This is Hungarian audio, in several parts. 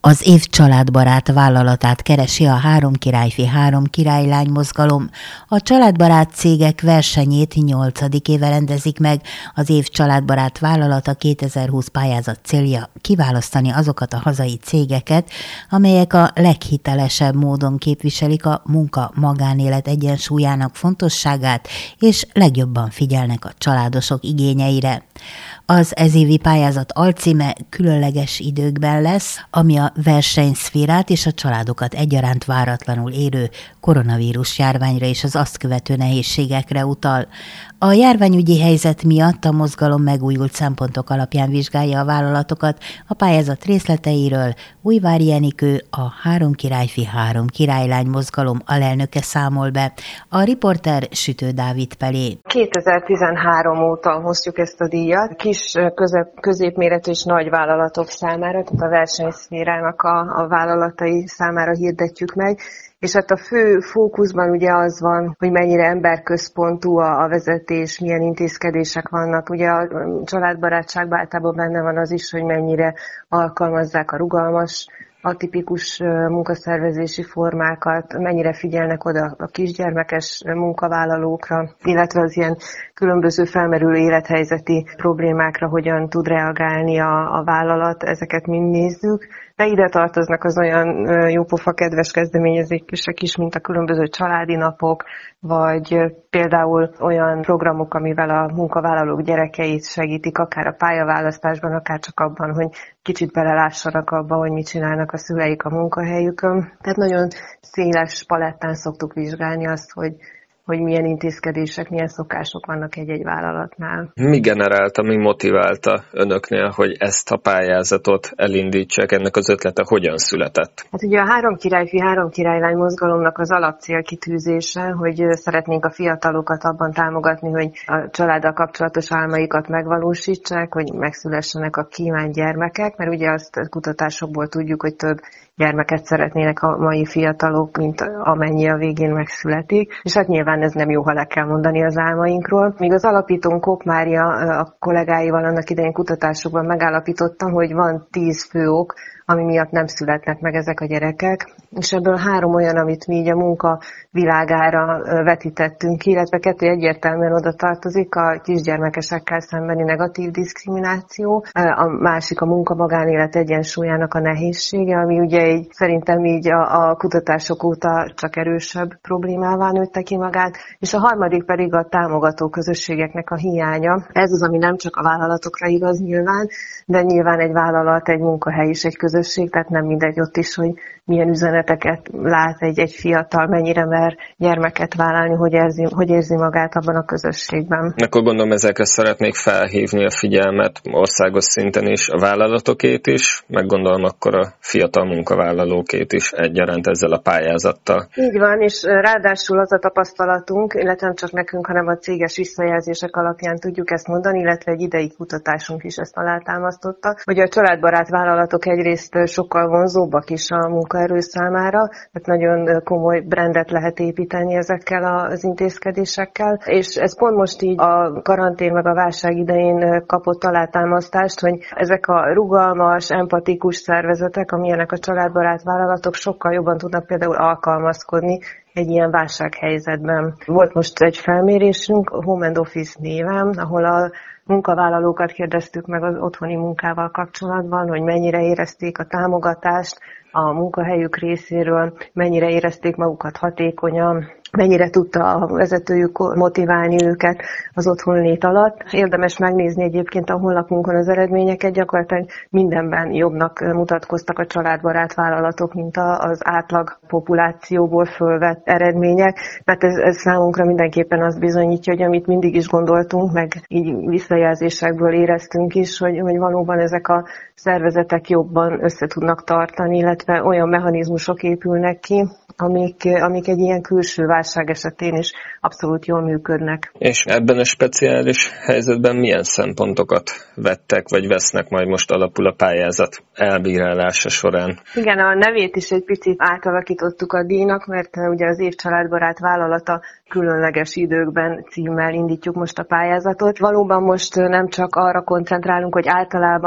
Az év családbarát vállalatát keresi a Három királyfi, három királylány mozgalom. A családbarát cégek versenyét 8. éve rendezik meg. Az év családbarát vállalata 2020 pályázat célja kiválasztani azokat a hazai cégeket, amelyek a leghitelesebb módon képviselik a munka-magánélet egyensúlyának fontosságát, és legjobban figyelnek a családosok igényeire. Az ezévi pályázat alcíme különleges időkben lesz, ami a versenyszférát és a családokat egyaránt váratlanul érő koronavírus járványra és az azt követő nehézségekre utal. A járványügyi helyzet miatt a mozgalom megújult szempontok alapján vizsgálja a vállalatokat. A pályázat részleteiről Újvári Enikő, a Három királyfi, három királylány mozgalom alelnöke számol be. A riporter Sütő Dávid Pelé. 2013 óta hozjuk ezt a díjat. Kis, középméretű és nagy vállalatok számára, tehát a versenyszférának a vállalatai számára hirdetjük meg. És hát a fő fókuszban ugye az van, hogy mennyire emberközpontú a vezetés, milyen intézkedések vannak. Ugye a családbarátságban általában benne van az is, hogy mennyire alkalmazzák a rugalmas, atipikus munkaszervezési formákat, mennyire figyelnek oda a kisgyermekes munkavállalókra, illetve az ilyen különböző felmerülő élethelyzeti problémákra hogyan tud reagálni a vállalat, ezeket mind nézzük. De ide tartoznak az olyan jópofa kedves kezdeményezések is, mint a különböző családi napok, vagy például olyan programok, amivel a munkavállalók gyerekeit segítik, akár a pályaválasztásban, akár csak abban, hogy kicsit belelássanak abba, hogy mit csinálnak a szüleik a munkahelyükön. Tehát nagyon széles palettán szoktuk vizsgálni azt, hogy milyen intézkedések, milyen szokások vannak egy-egy vállalatnál. Mi generálta, mi motiválta önöknél, hogy ezt a pályázatot elindítsák, ennek az ötlete hogyan született? Hát ugye a Három királyfi, három királylány mozgalomnak az alapcélkitűzése, hogy szeretnénk a fiatalokat abban támogatni, hogy a családdal kapcsolatos álmaikat megvalósítsák, hogy megszülessenek a kívánt gyermekek, mert ugye azt kutatásokból tudjuk, hogy több gyermeket szeretnének a mai fiatalok, mint amennyi a végén megszületik, és hát nyilván ez nem jó, ha le kell mondani az álmainkról. Míg az alapítónk Kóp Mária a kollégáival annak idején kutatásokban megállapította, hogy van 10 fő ok, ami miatt nem születnek meg ezek a gyerekek, és ebből 3 olyan, amit mi így a munka világára vetítettünk ki, illetve 2 egyértelműen oda tartozik, a kisgyermekesekkel szembeni negatív diszkrimináció, a másik a munka-magánélet egyensúlyának a nehézsége, ami ugye szerintem így a kutatások óta csak erősebb problémává nőtte ki magát, és a harmadik pedig a támogató közösségeknek a hiánya. Ez az, ami nem csak a vállalatokra igaz nyilván, de nyilván egy vállalat, egy munkahely is egy közösség, tehát nem mindegy ott is, hogy milyen üzeneteket lát egy fiatal, mennyire mer gyermeket vállalni, hogy érzi magát abban a közösségben. Akkor gondolom ezekre szeretnék felhívni a figyelmet országos szinten is, a vállalatokét is, meg gondolom akkor a fiatal munkavállalókét is egyaránt ezzel a pályázattal. Így van, és ráadásul az a tapasztalatunk, illetve nem csak nekünk, hanem a céges visszajelzések alapján tudjuk ezt mondani, illetve egy idei kutatásunk is ezt alátámasztotta, hogy a családbarát vállalatok egyrészt sokkal vonzóbbak is a munkaerő számára, tehát nagyon komoly brandet lehet építeni ezekkel az intézkedésekkel, és ez pont most így a karantén meg a válság idején kapott alátámasztást, hogy ezek a rugalmas, empatikus szervezetek, amilyenek a családbarát vállalatok, sokkal jobban tudnak például alkalmazkodni egy ilyen válsághelyzetben. Volt most egy felmérésünk, Home and Office néven, ahol a munkavállalókat kérdeztük meg az otthoni munkával kapcsolatban, hogy mennyire érezték a támogatást a munkahelyük részéről, mennyire érezték magukat hatékonyan, mennyire tudta a vezetőjük motiválni őket az otthonlét alatt. Érdemes megnézni egyébként a honlapunkon az eredményeket, gyakorlatilag mindenben jobbnak mutatkoztak a családbarát vállalatok, mint az átlag populációból fölvett eredmények. Tehát ez számunkra mindenképpen azt bizonyítja, hogy amit mindig is gondoltunk, meg így visszajelzésekből éreztünk is, hogy valóban ezek a szervezetek jobban össze tudnak tartani, illetve olyan mechanizmusok épülnek ki, amik egy ilyen külső válság esetén is abszolút jól működnek. És ebben a speciális helyzetben milyen szempontokat vettek, vagy vesznek majd most alapul a pályázat elbírálása során? Igen, a nevét is egy picit átalakítottuk a díjnak, mert ugye az év családbarát vállalata különleges időkben címmel indítjuk most a pályázatot. Valóban most nem csak arra koncentrálunk, hogy általában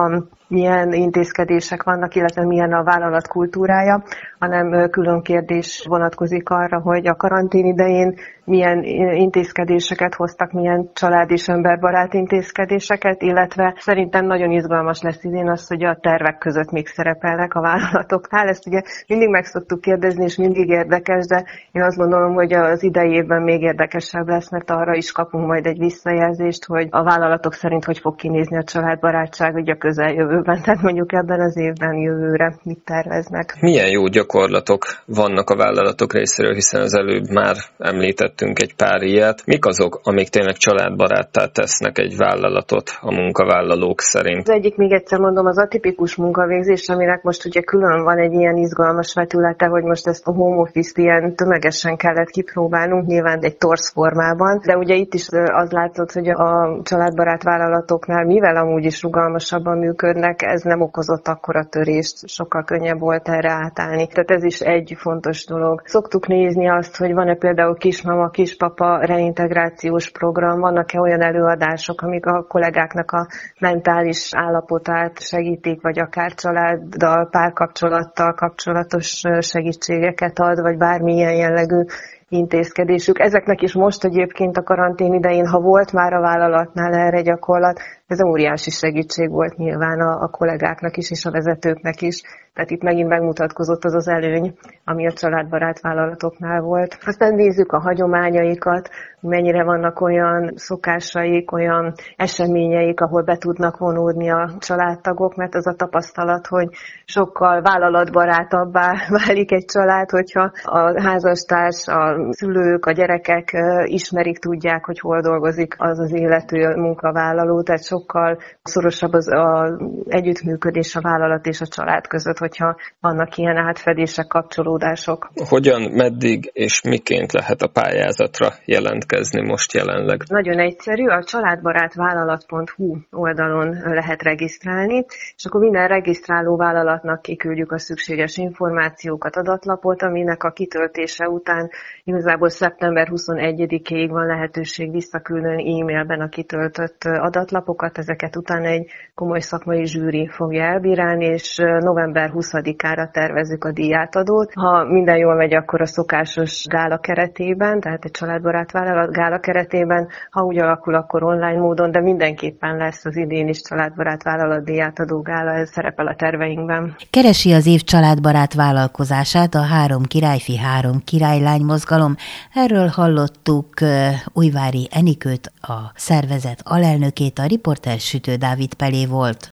milyen intézkedések vannak, illetve milyen a vállalat kultúrája, hanem külön kérdés vonatkozik arra, hogy a karantén idején milyen intézkedéseket hoztak, milyen család- és emberbarát intézkedéseket, illetve szerintem nagyon izgalmas lesz idén az, hogy a tervek között még szerepelnek a vállalatoknál. Ezt ugye mindig meg szoktuk kérdezni, és mindig érdekes, de én azt gondolom, hogy az idei évben még érdekesebb lesz, mert arra is kapunk majd egy visszajelzést, hogy a vállalatok szerint hogy fog kinézni a családbarátság ugye a közeljövőben, tehát mondjuk ebben az évben, jövőre mit terveznek. Milyen jó gyakorlatok vannak a vállalatok részéről, hiszen az előbb már említettünk egy pár ilyet. Mik azok, amik tényleg családbaráttá tesznek egy vállalatot a munkavállalók szerint? Az egyik, még egyszer mondom, az atipikus munkavégzés, aminek most ugye külön van egy ilyen izgalmas vetülete, hogy most ezt a home office-t ilyen tömegesen kellett kipróbálnunk, nyilván egy torz formában, de ugye itt is az látszott, hogy a családbarát vállalatoknál, mivel amúgy is rugalmasabban működnek, ez nem okozott akkora törést, sokkal könnyebb volt erre átállni. Tehát ez is egy fontos dolog. Szoktuk nézni azt, hogy van-e például kismama, kispapa reintegrációs program, vannak-e olyan előadások, amik a kollégáknak a mentális állapotát segítik, vagy akár családdal, párkapcsolattal kapcsolatos segítségeket ad, vagy bármilyen jellegű intézkedésük. Ezeknek is most egyébként a karantén idején, ha volt már a vállalatnál erre gyakorlat, ez óriási segítség volt nyilván a kollégáknak is, és a vezetőknek is. Tehát itt megint megmutatkozott az az előny, ami a családbarát vállalatoknál volt. Aztán nézzük a hagyományaikat, mennyire vannak olyan szokásaik, olyan eseményeik, ahol be tudnak vonódni a családtagok, mert az a tapasztalat, hogy sokkal vállalatbarátabbá válik egy család, hogyha a házastárs, a szülők, a gyerekek ismerik, tudják, hogy hol dolgozik az az illető munkavállaló, tehát sokkal szorosabb az együttműködés a vállalat és a család között, hogyha vannak ilyen átfedések, kapcsolódások. Hogyan, meddig és miként lehet a pályázatra jelentkezni most jelenleg? Nagyon egyszerű, a családbarátvállalat.hu oldalon lehet regisztrálni, és akkor minden regisztráló vállalatnak kiküldjük a szükséges információkat, adatlapot, aminek a kitöltése után igazából szeptember 21-ig van lehetőség visszaküldeni e-mailben a kitöltött adatlapokat, ezeket utána egy komoly szakmai zsűri fogja elbírálni, és november 20-ára tervezzük a díjátadót. Ha minden jól megy, akkor a szokásos gála keretében, tehát egy családbarát vállalat gála keretében, ha úgy alakul, akkor online módon, de mindenképpen lesz az idén is családbarát vállalat díjátadó gála, ez szerepel a terveinkben. Keresi az év családbarát vállalkozását a 3 királyfi, 3 királylány mozgalom. Erről hallottuk Újvári Enikőt, a szervezet alelnökét, a riporter Sütő Dávid Pelé volt.